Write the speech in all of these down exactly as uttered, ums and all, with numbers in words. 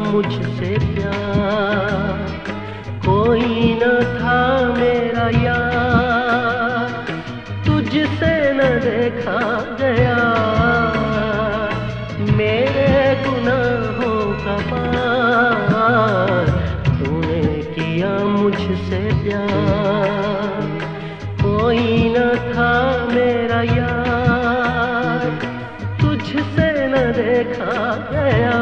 मुझसे प्यार, कोई न था मेरा यार, तुझसे न देखा गया। मेरे गुनाहों का पार तूने किया मुझसे प्यार, कोई न था मेरा यार, तुझसे न देखा गया।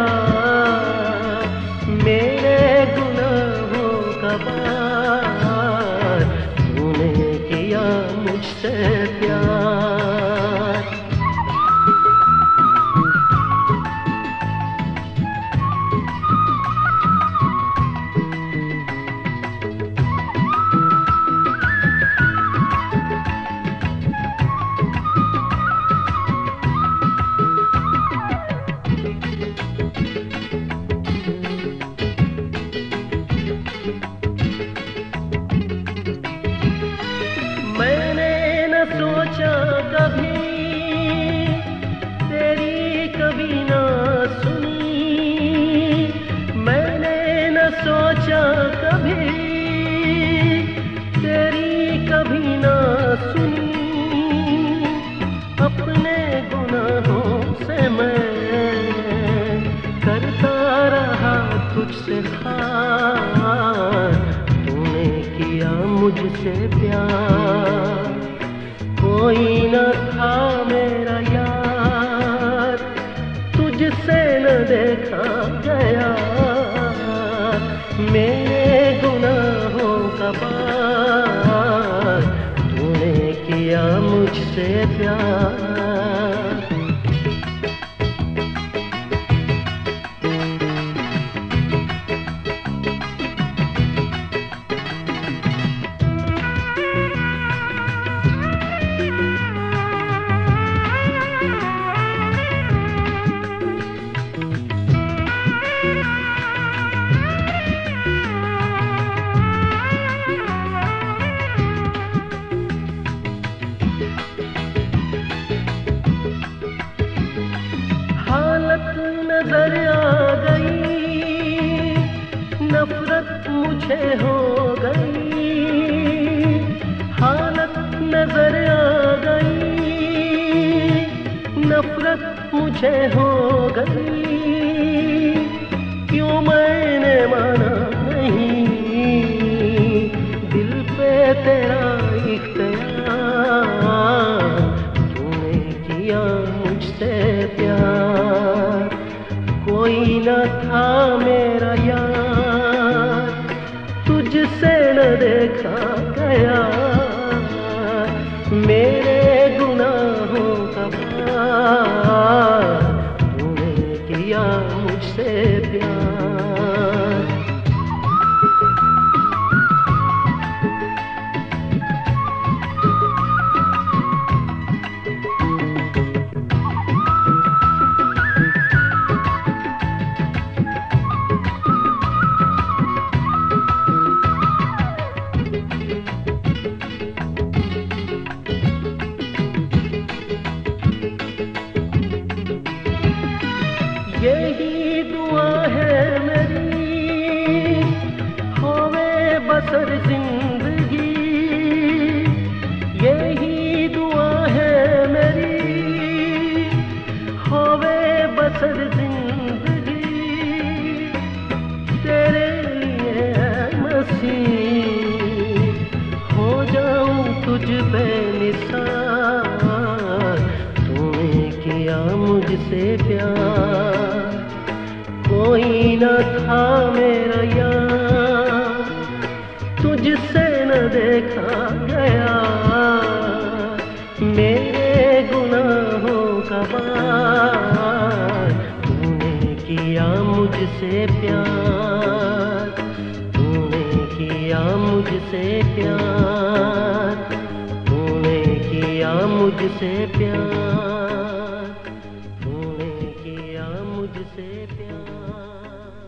मेरे गुनाहों का पार तूने किया मुझसे प्यार। सोचा कभी तेरी कभी ना सुनी, मैंने न सोचा कभी तेरी कभी ना सुनी। अपने गुनाहों से मैं करता रहा तुझसे खार, तूने किया मुझसे प्यार, कोई न था मेरा यार, तुझसे न देखा गया। मेरे गुनाहों का पार तूने किया मुझसे प्यार। नजर आ गई, नफरत मुझे हो गई, हालत नजर आ गई, नफरत मुझे हो गई। क्यों मैंने माना नहीं दिल पे तेरा इख्तियार, तूने किया मुझसे प्यार, कोई न था मेरा यार, तुझसे न देखा गया। मेरे गुनाहों का पार तूने किया मुझसे प्यार। यही दुआ है मेरी होवे बसर जिंदगी, यही दुआ है मेरी होवे बसर जिंदगी। तेरे लिए मसीह हो जाऊं तुझ पे निसार, तूने किया मुझसे प्यार, कोई न था मेरा यार, तुझसे न देखा गया। मेरे गुनाहों का पार तूने किया मुझसे प्यार, तूने किया मुझसे प्यार, तूने किया मुझसे प्यार।